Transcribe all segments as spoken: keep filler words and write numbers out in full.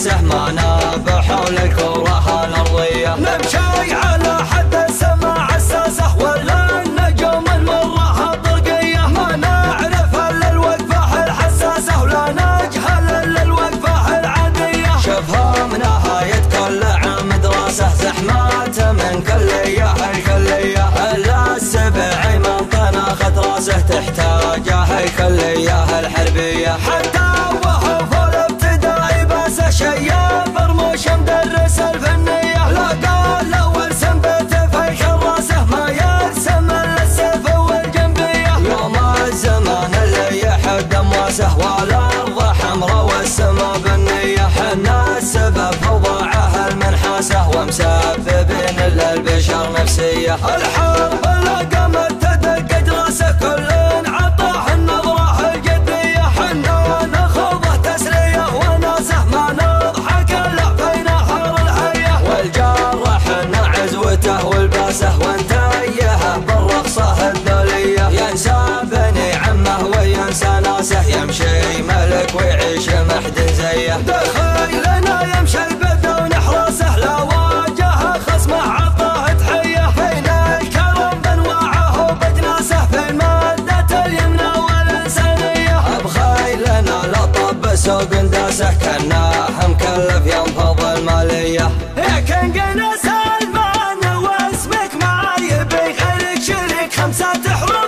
قياسه ما ناب حول الكرة الأرضية. نمشي على حد السماء عساسه ولا النجوم المرة طرقية، ما نعرف الا الوقفة الحساسة ولا نجهل الا الوقفة العادية. شوفها من نهاية كل عام دراسة زحمات من كلية الكلية، الا السبع من طناخت راسه تحتاجه الكلية الحربية. حتى وهو في الابتدائي بس شياب برموش مدرس الفنية، لا قال اول سنبته في كراسه ما يرسم الا السيف والجنبية. يوم الزمان اللي يحد امواسه والارض حمرا والسما بالنية، حنا السبب في وضعه المنحاسه ومسببين للبشر نفسية. الحرب لا قامت تدق جراسه كل عطاه النظرة الجدية، حنا نخوضه تسلية وناسه ما نضحك الا في نهار الحية. والجار حنا عزوته والباسه وانتيه بالرقصة الذولية، ينسى بني عمه وينسى ناسه يمشي ملك ويعيش محد زيه. دخيلنا يمشي بدون حراسه لا واجه خصمه عطاه تحية، بين الكرم بانواعه وبجناسه في المادة اليمنى والإنسانية. بخيلنا لطب سوق انداسه كانه مكلف ينفض المالية. لكن قنا سلمان واسمك ما يبي غيرك شريك، خمسة حروف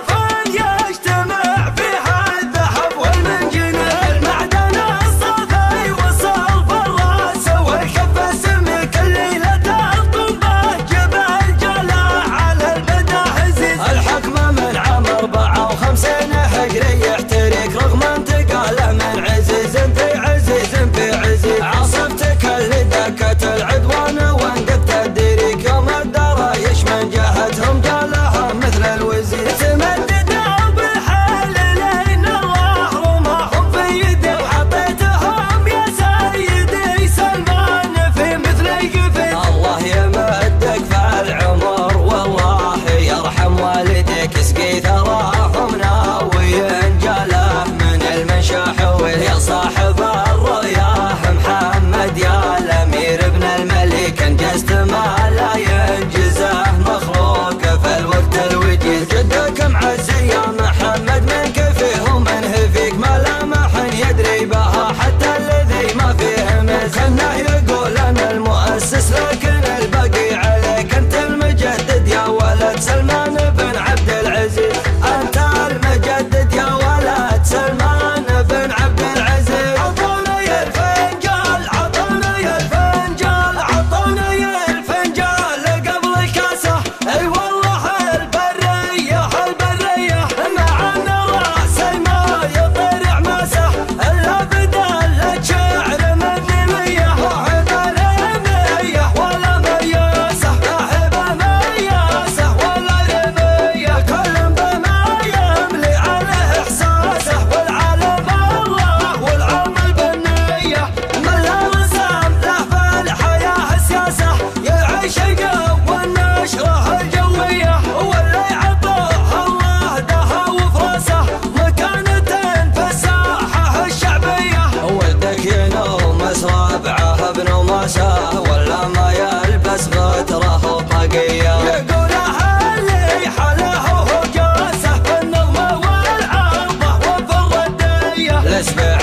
يجتمع فيها الذهب والمنجنيق، المعدن الصافي والصلب الراس والكف السمي كل ليلة الطنبة جبل جلا على البدا هزيز. الحكم من عام أربعة وخمسين هجري يحترق رغم انتقاله من عزيز في عزيز في عزيز. عاصفتك اللي دكت العدوان وانقذت الديريك يوم الدرايش من جهتهم جالها مثل الوزير. تمددوا بالحال لين الله رماهم في يدي وحطيتهم يا سيدي سلمان في مثل قفل. الله يمدك في العمر والله يرحم والديك اسقي ثراهم ناويين جاله من المنشاحوي. يا صاحب الرؤيا محمد يا الامير ابن الملك انجزت ما لا ينجزه مخلوق في الوقت الوجيز. جدك معزي يا محمد من كفيه ومن هفيك ملامح يدري بها حتى الذي ما فيه مز. كانه يقول انا المؤسس لكن الباقي عليك، انت المجدد يا ولد سلمان بن عبد العزيز، انت المجدد يا ولد سلمان بن عبد العزيز. عطوني الفنجال عطوني الفنجال عطوني الفنجال قبل الكاسة، اي والله البرية البرية مع ان راسي ما يطير عماسة الا بدل شعر مني مية. هبة رمية ولا مياسة، هبة مياسة ولا رمية، كل بما يملي عليه احساسه والعالم الله والعلم البنية. من لا رسم له في الحياة سياسة يعيش الجو والنشرة الجوية، واللي عطاه الله دها وفراسه مكانة في الساحة الشعبية. ولدك ينوم ربعه ابن ماساه ولا ما يلبس غتره وطاقية. يقول اهلي حاله وهو جاسه في النظمة والعرضة وفي الردية. الاسبع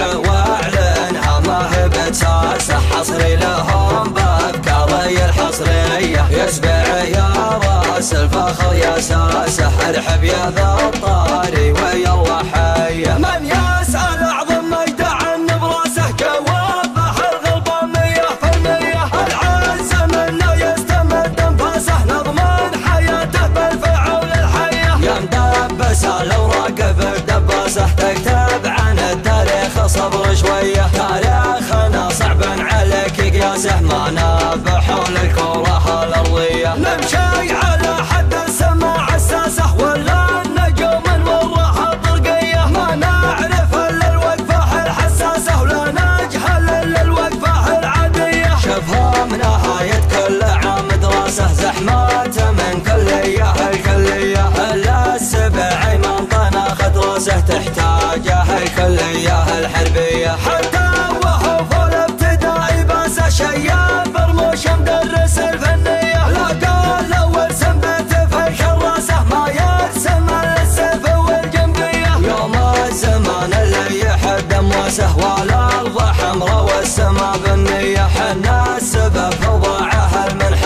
واعلنها ما هي بتساسه حصري لهم بافكاري الحصرية. يسبع يا راس الفخر يا ساسه ارحب يا ذا الطاري ويلا حيه. من يسأل أعظم مجد عن براسه جوابه الغلبة مية في المية. العز منه يستمد انفاسه نضمن حياته بالفعول الحية. يا مدبس الأوراق في دباسه تكتب عن التاريخ صبر شوية. تاريخنا صعب عليك قياسه ما ناب حول الكرة الأرضية. نمشي على حد السماء عساسه ولا النجوم نورها طرقية، ما نعرف الا الوقفة الحساسة ولا نجهل الا الوقفة العادية. شوفها من نهاية كل عام دراسة زحمات من كلية الكلية، الا السبع من طناخت راسه تحتاجه الكلية الحربية. حتى وهو في الابتدائي بس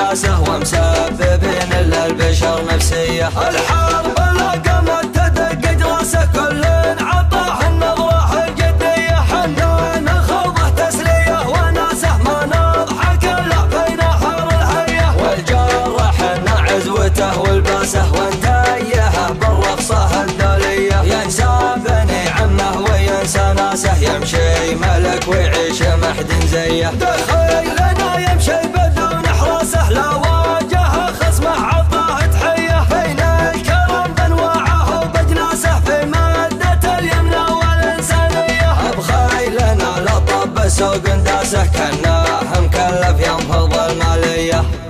وناسه ومسببين للبشر نفسية. الحرب لا قامت تدق راسه كل عطاه النظرة الجدية، حنا نخوضه تسلية وناسه ما نضحك الا في نحر الهية. والجرح عزوته والباسه وانتيه بالرخصة الدولية، ينسى بني عمه وينسى ناسه، يمشي ملك ويعيش محد زيه. دخيلنا يمشي بدون حراسه، لا واجه خصمه عطاه تحية، بين الكرم بانواعه وبجناسه في مادة اليمنى والإنسانية. بخيلنا لطب سوق داسه كانه مكلف ينفض المالية.